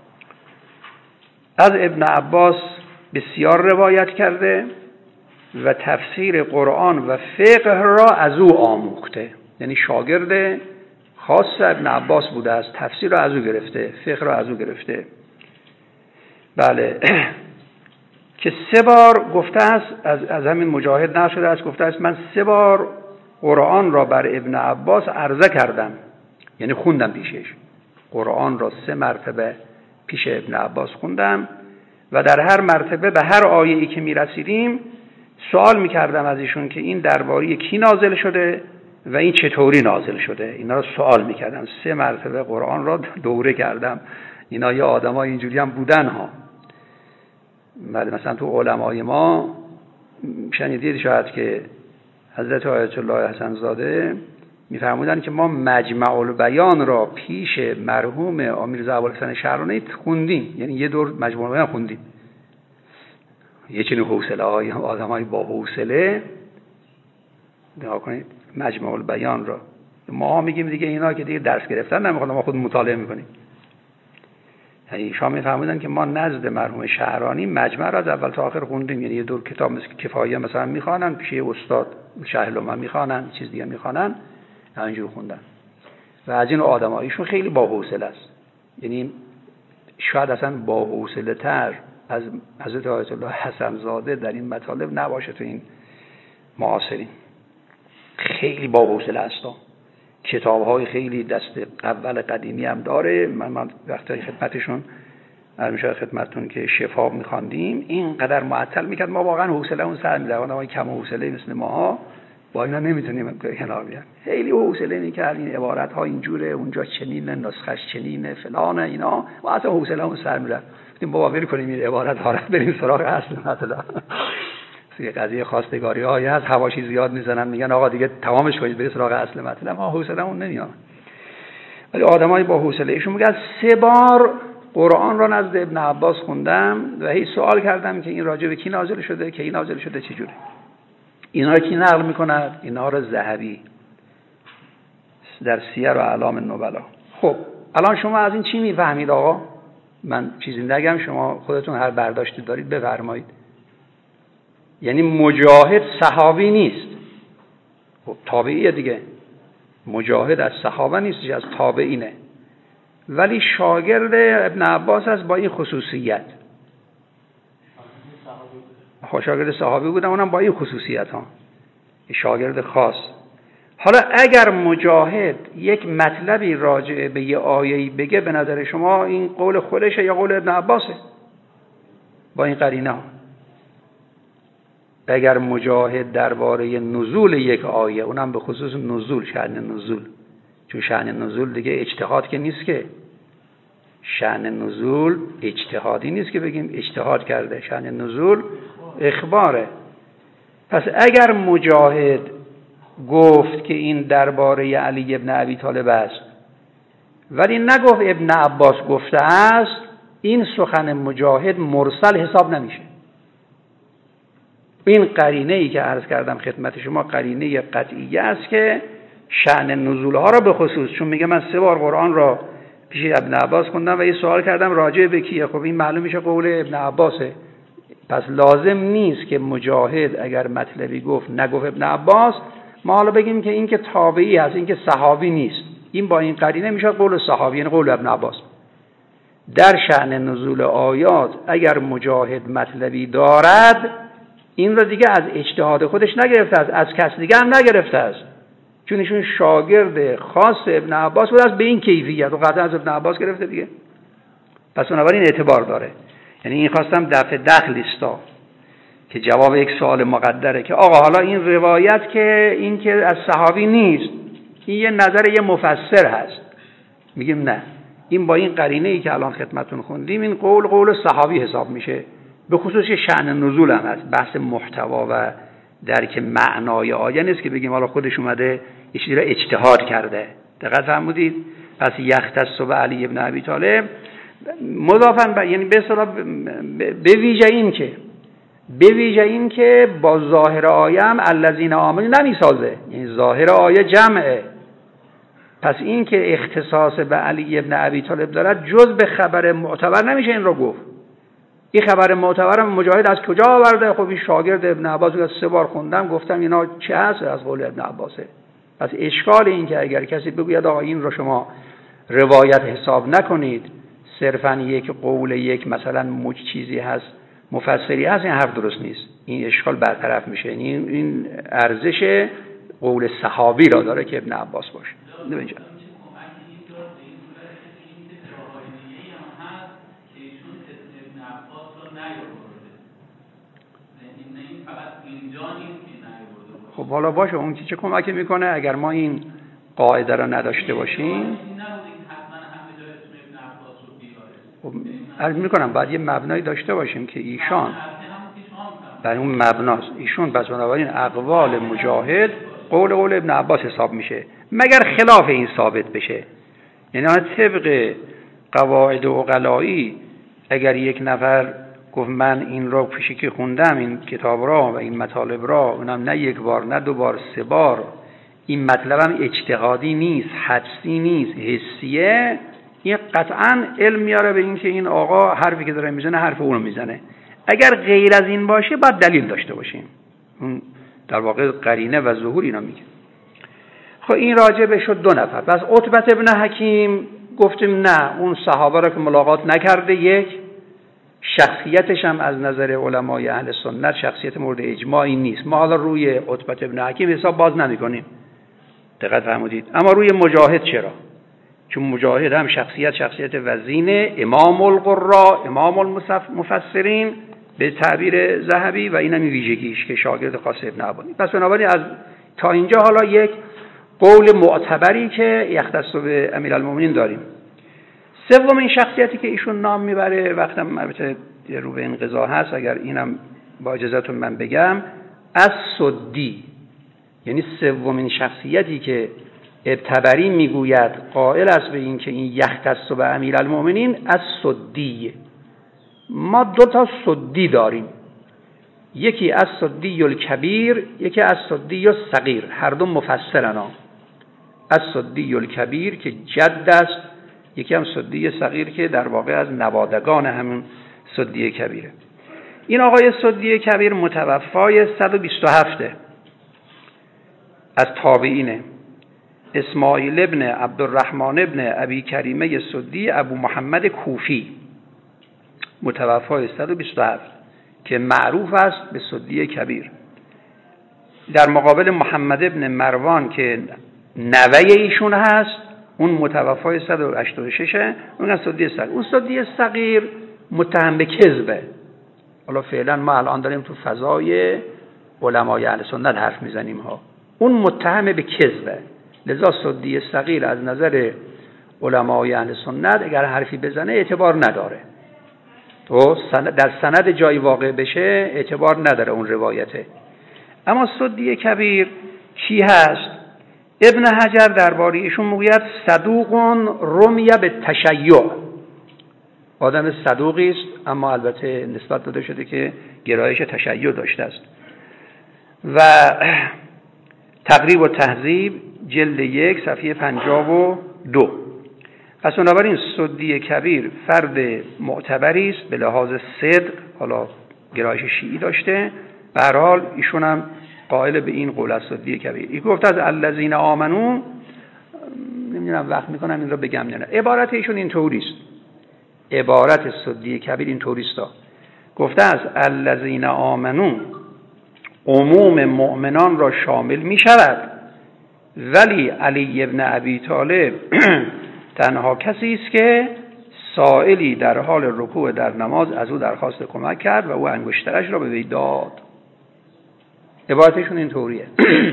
از ابن عباس بسیار روایت کرده و تفسیر قرآن و فقه را از او آموخته، یعنی شاگرد خاص ابن عباس بوده است، تفسیر را از او گرفته، فقه را از او گرفته. بله که 3 بار گفته است، از همین مجاهد نقل شده است، گفته است من 3 بار قرآن را بر ابن عباس عرضه کردم، یعنی خوندم پیشش. قرآن را 3 مرتبه پیش ابن عباس خوندم و در هر مرتبه به هر آیه‌ای که می‌رسیدیم سوال می‌کردم از ایشون که این درباره کی نازل شده و این چطوری نازل شده. اینا رو سوال می‌کردم. 3 مرتبه قرآن را دوره کردم. اینا یه آدمای اینجوری هم بودن ها. بله مثلا تو علمای ما شنیدید شاید که حضرت آیت الله حسن زاده می‌فرمودن که ما مجمع البیان را پیش مرحوم امیرزا ابوالحسن شهرانی خوندیم، یعنی یه دور مجمع البیان خوندیم. یه چنین حوصله‌های آدمای با حوصله نگاه کنید مجمع البیان را. ما میگیم دیگه اینا که دیگه درس گرفتن نمیخوان، ما خود مطالعه میکنیم. یعنی ایشان میفهمیدن که ما نزد مرحوم شهرانی مجمع را از اول تا آخر خوندیم، یعنی یه دور کتاب مثل کفایه مثلا میخوانن پیش استاد شهرلومن میخوانن، چیز دیگه میخوانن، همینجور خوندن. و از این آدم‌ها ایشون خیلی با حوصله است، یعنی شاید اصلا با حوصله تر از حضرت آیت الله حسن زاده در این مطالب نباشه تو این معاصرین. خیلی با حوصله است. کتاب‌های خیلی دست اول قدیمی هم داره. من وقتی خدمتشون میشه خدمتتون که شفا می‌خواندیم اینقدر معطل می‌کرد ما واقعا حوصله اون سر می‌رفت. ما کم حوصله مثل ماها با اینا نمیتونیم کنار بیان. خیلی حوصله می‌کرد این عبارت‌ها اینجوره، اونجا چنینه، نسخش چنینه، فلانه، اینا ما اصلا حوصله اون سر می‌رفت. گفتیم بابا ول کنیم این عبارت‌ها رو بریم سراغ اصل مطلب. یه قضیه خواستگاری‌هایی هست حواشی زیاد میزنن میگن آقا دیگه تمامش کنید برید سراغ اصل مطلب. ما حوصله‌مون نمیاد. ولی آدمای با حوصله ایشون میگن 3 بار قرآن را نزد ابن عباس خوندم و هی سوال کردم که این راجع به کی نازل شده، کی نازل شده، چه جوره. اینا رو کی نقل میکند؟ اینا رو ذهبی در سیر و اعلام النبلا. خب الان شما از این چی میفهمید آقا؟ من چیزی نگم، شما خودتون هر برداشتی دارید بفرمایید. یعنی مجاهد صحابی نیست، خب تابعیه دیگه. مجاهد از صحابه نیست، از تابعینه، ولی شاگرد ابن عباس است با این خصوصیت. شاگرد صحابی بودن اونم با این خصوصیت ها، شاگرد خاص. حالا اگر مجاهد یک مطلبی راجع به یه آیه‌ای بگه، به نظر شما این قول خودشه یا قول ابن عباسه؟ با این قرینه ها. اگر مجاهد درباره نزول یک آیه، اونم به خصوص نزول، شأن نزول، چون شأن نزول دیگه اجتهاد که نیست، که شأن نزول اجتهادی نیست که بگیم اجتهاد کرده، شأن نزول اخباره. پس اگر مجاهد گفت که این درباره علی ابن ابی طالب است ولی نگفت ابن عباس گفته است، این سخن مجاهد مرسل حساب نمیشه. این قرینه ای که عرض کردم خدمت شما قرینه قطعیه است که شأن نزول ها را به خصوص، چون میگه من 3 بار قرآن را پیش ابن عباس خوندم و یه سوال کردم راجع به کیه، خب این معلوم میشه قول ابن عباسه. پس لازم نیست که مجاهد اگر مطلبی گفت نگفت ابن عباس، ما حالا بگیم که این که تابعی است، این که صحابی نیست. این با این قرینه میشه قول صحابی، یعنی قول ابن عباس. در شأن نزول آیات اگر مجاهد مطلبی دارد، این را دیگه از اجتهاد خودش نگرفته است، از کس دیگه هم نگرفته است، چون ایشون شاگرد خاص ابن عباس بود، از به این کیفیت و قطعا از ابن عباس گرفته دیگه. پس بنابراین اعتبار داره. یعنی این خواستم دفع دخلیستا که جواب یک سوال مقدره که آقا حالا این روایت که این که از صحابی نیست، این یه نظر یه مفسر هست. میگیم نه، این با این قرینه‌ای که الان خدمتتون خوندیم این قول صحابی حساب میشه. به خصوص شأن نزول هم هست، بحث محتوا و درک معنای آیه نیست که بگیم حالا خودش اومده یه چیزی را اجتهاد کرده. دقت فرمودید؟ پس یختص به علی ابن ابی طالب مضافاً یعنی به اصطلاح به ویژه این که با ظاهر آیه هم الذین آمنوا نمیسازه، یعنی ظاهر آیه جمعه. پس این که اختصاص به علی ابن ابی طالب دارد جز به خبر معتبر نمیشه این رو گفت. این خبر معتبرم مجاهد از کجا آورده؟ خب این شاگرد ابن عباس رو 3 بار خوندم گفتم اینا چه هست از قول ابن عباسه. پس اشکال این که اگر کسی بگوید آقا این رو شما روایت حساب نکنید، صرفاً یک قول یک مثلا چیزی هست مفسری هست، این حرف درست نیست. این اشکال برطرف میشه. این ارزش قول صحابی را داره که ابن عباس باشه. ببینید خب حالا باشه اون چه کمکی میکنه اگر ما این قاعده را نداشته باشیم. خب عرض میکنم باید یه مبنایی داشته باشیم که ایشان برای اون مبناست. ایشون بس بنابراین اقوال مجاهد قول ابن عباس حساب میشه مگر خلاف این ثابت بشه. یعنی طبق قواعد عقلایی اگر یک نفر گفت من این را پیشی که خوندم این کتاب را و این مطالب را اونم نه 1 بار نه 2 بار 3 بار، این مطلبم اجتهادی نیست، حدسی نیست، حسیه، این قطعا علم میاره به این که این آقا حرفی که داره میزنه حرف اون رو میزنه. اگر غیر از این باشه باید دلیل داشته باشیم. اون در واقع قرینه و ظهور اینا میگه. خب این راجع به شد 2 نفر. پس عتبه ابن حکیم گفتیم نه اون صحابه را که ملاقات نکرده، یک شخصیتش هم از نظر علمای اهل سنت شخصیت مورد اجماعی نیست. ما حالا روی عتبه ابن حکیم حساب باز نمی‌کنیم. دقت فرمودید. اما روی مجاهد چرا؟ چون مجاهد هم شخصیت وزینه، امام القراء، امام المفسرین به تعبیر ذهبی و اینم ویژگیش که شاگرد خاص ابن عباس. پس بنابراین از تا اینجا حالا یک قول معتبری که یختص به امیرالمومنین داریم. سومین شخصیتی که ایشون نام میبره وقتم البته رو به انقضا هست، اگر اینم با اجازهتون من بگم، السدی، یعنی سومین شخصیتی که طبری میگوید قائل است به این که این یختص به امیرالمومنین السدی. ما 2 تا سدی داریم، یکی السدی الکبیر، یکی السدی الصغیر، هر دو مفسرن. السدی الکبیر که جد است، یکی هم سدی صغیر که در واقع از نوادگان همون سدی کبیره. این آقای سدی کبیر متوفای 127 از تابعینه. اسماعیل ابن عبدالرحمن ابن ابی کریمه سدی ابو محمد کوفی، متوفای 127 که معروف است به سدی کبیر. در مقابل محمد ابن مروان که نوه ایشون هست، اون متوفای 186، اون از سدی صغیر. اون سدی صغیر متهم به کذبه. حالا فعلا ما الان داریم تو فضای علمای اهل سنت حرف میزنیم ها. اون متهم به کذبه، لذا سدی صغیر از نظر علمای اهل سنت اگر حرفی بزنه اعتبار نداره. تو در سند جایی واقع بشه اعتبار نداره اون روایته. اما سدی کبیر کی هست؟ ابن حجر درباره ایشون میگوید صدوق رمی به تشیع، آدم صدوقی است اما البته نسبت داده شده که گرایش تشیع داشته است. و تقریب و تهذیب جلد 1 صفحه 52. پس بنابراین سدی کبیر فرد معتبری است به لحاظ صدق، حالا گرایش شیعی داشته، به هر حال ایشون هم قائل به این قول از سدی کبیر. این گفته از الذین آمنو، نمیدونم وقت میکنم این رو بگم نه. عبارت ایشون این طوری است، عبارت سدی کبیر این طوری است، گفته از الذین آمنو عموم مؤمنان را شامل می شود، ولی علی ابن ابی طالب تنها کسی است که سائلی در حال رکوع در نماز از او درخواست کمک کرد و او انگشترش را به وی داد. عبارتشون این طوریه.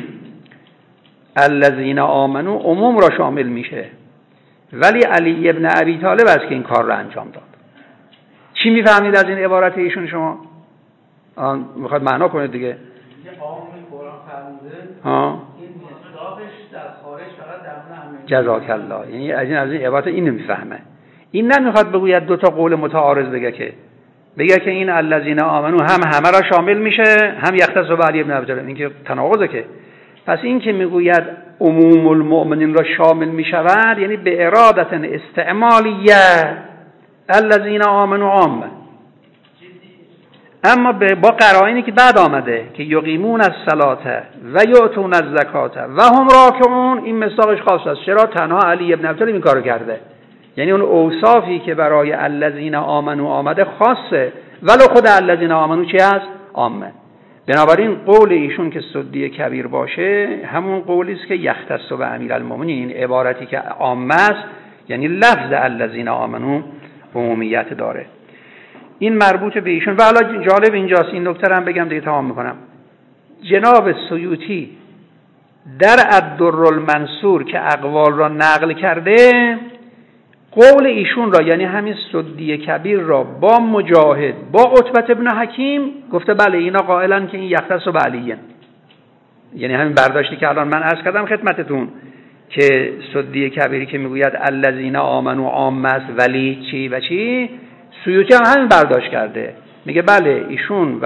الذین آمنو عموم را شامل میشه، ولی علی ابن ابی طالب است که این کار را انجام داد. چی میفهمید از این عبارت ایشون شما؟ میخواد معنا کنید دیگه. یه عام قرآن فرموده این مصداقش در خارج فقط در همه. جزاک الله. یعنی از این عبارت اینو میفهمه. این نمیخواد بگوید دو تا قول متعارض بگه که این الذین آمنو هم همه را شامل میشه، هم یختص به علی ابن ابی طالب. این که تناقضه که. پس این که میگوید عموم المؤمنین را شامل میشود، یعنی به ارادت استعمالیه الذین آمنو عامه، اما با قرائنی که بعد آمده که یقیمون الصلاة و یؤتون الزکات و هم راکعون، این مصداقش خاص است. چرا؟ تنها علی ابن ابی طالب این کارو کرده. یعنی اون اوصافی که برای الذین آمنو آمده خاصه، ولو خود الذین آمنو چی است؟ عامه. بنابراین قول ایشون که سدی کبیر باشه همون قولی است که یختص به امیرالمومنین، این عبارتی که عامه است، یعنی لفظ الذین آمنو عمومیت داره. این مربوط به ایشون. و حالا جالب اینجاست، این نکته هم بگم دیگه تمام میکنم. جناب سیوطی در الدر المنصور که اقوال را نقل کرده، قول ایشون را یعنی همین سدی کبیر را با مجاهد با عتبه ابن حکیم گفته بله اینا قائلن که این یختص به علیه، یعنی همین برداشتی که الان من عرض کردم خدمتتون که سدی کبیری که میگوید الذین آمنو عامه است ولی چی و چی، سیوطی هم همین برداشت کرده، میگه بله ایشون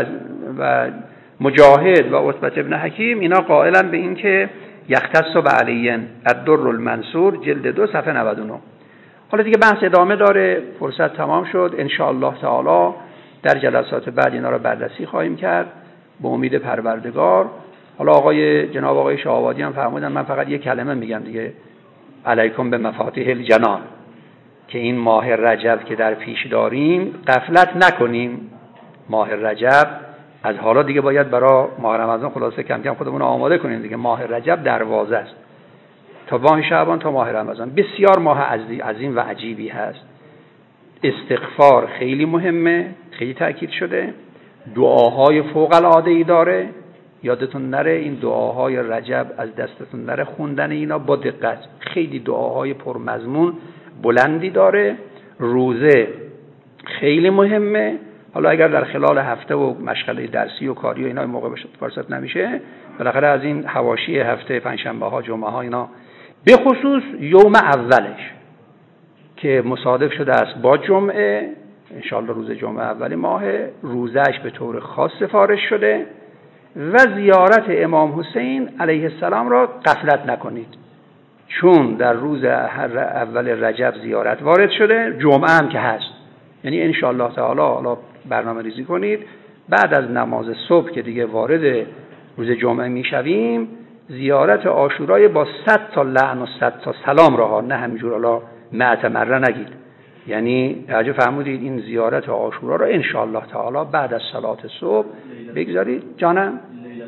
و مجاهد و عتبه ابن حکیم اینا قائلن به این که یختص به علیه. الدر المنصور جلد 2 صفحه 99. حالا دیگه بحث ادامه داره، فرصت تمام شد. ان شاء الله تعالی در جلسات بعد اینا رو بررسی خواهیم کرد به امید پروردگار. حالا جناب آقای شاه‌آبادی هم فرمودن من فقط یک کلمه میگم دیگه، علیکم به مفاتیح الجنان، که این ماه رجب که در پیش داریم غفلت نکنیم. ماه رجب از حالا دیگه باید برای ماه رمضان خلاصه کم کم خودمون آماده کنیم دیگه. ماه رجب دروازه است تا ماه شعبان تا ماه رمضان، بسیار ماه عظیم و عجیبی هست. استغفار خیلی مهمه، خیلی تأکید شده. دعاهای فوق العاده ای داره، یادتون نره این دعاهای رجب از دستتون نره خوندن اینا با دقت. خیلی دعاهای پرمضمون بلندی داره. روزه خیلی مهمه. حالا اگر در خلال هفته و مشغله درسی و کاری و اینا موقع فرصت نمیشه، بالاخره از این حواشی هفته پنجشنبه ها جمعه ها اینا، به خصوص یوم اولش که مصادف شده است با جمعه، انشالله روز جمعه اولی ماه، روزش به طور خاص سفارش شده و زیارت امام حسین علیه السلام را غفلت نکنید، چون در روز اول رجب زیارت وارد شده، جمعه هم که هست. یعنی انشالله تعالی حالا برنامه ریزی کنید بعد از نماز صبح که دیگه وارد روز جمعه میشویم، زیارت عاشورای با 100 تا لعن و 100 تا سلام را، نه همینجور حالا معتمره نگید. یعنی اگه فهمودید این زیارت عاشورا را انشالله تعالی بعد از صلات صبح بگذارید. جانم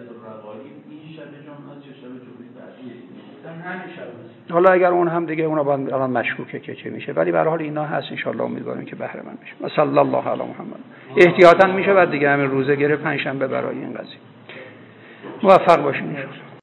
حالا اگر اون هم دیگه اونا الان مشکوکه که چه میشه، ولی به هر حال اینا هست انشالله، امیدواریم که بهره مند بشیم. صلی الله علی محمد. احتیاطاً میشه بعد دیگه همین روزه گره پنجشنبه برای این قضیه. موفق باشین.